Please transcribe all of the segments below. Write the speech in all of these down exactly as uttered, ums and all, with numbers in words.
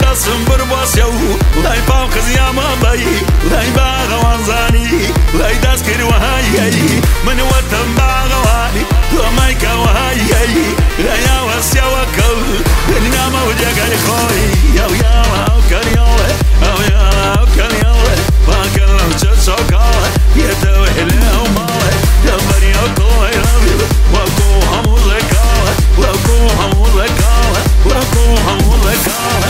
دەسم برباسە و لای پاو قزیامە بەی لای باغەوانزانی لای دەست کردوەهایی من وەتم باغەوانی تۆمای کەوەهایی لایاوە سیاوە کەوت دنیامە و جێگەی خۆی یاو یاوە ئەو کەریاوە ئەو یاوە ئەو کەریاوە باکە لەو چە چۆکاوە یێتەوە لێو ماوە دەبەری ئەو تۆی ڕەوی وەکو هەموو لەکاوە وەکو هەموو لەکاوە وەکو هەموو لەکاوە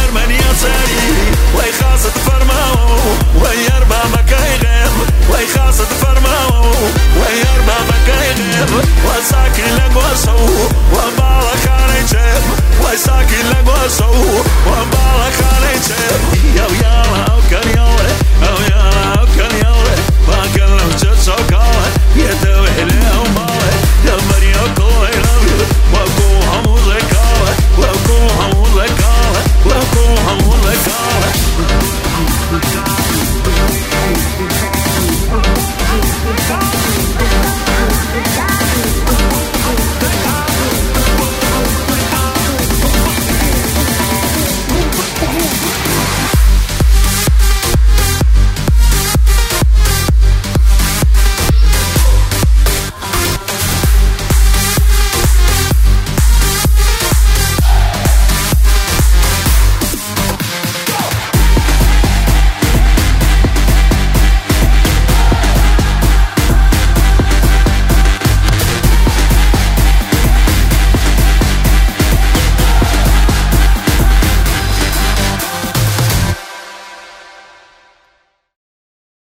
وای خاصت فرماو وای اربا مکای غم وای خاص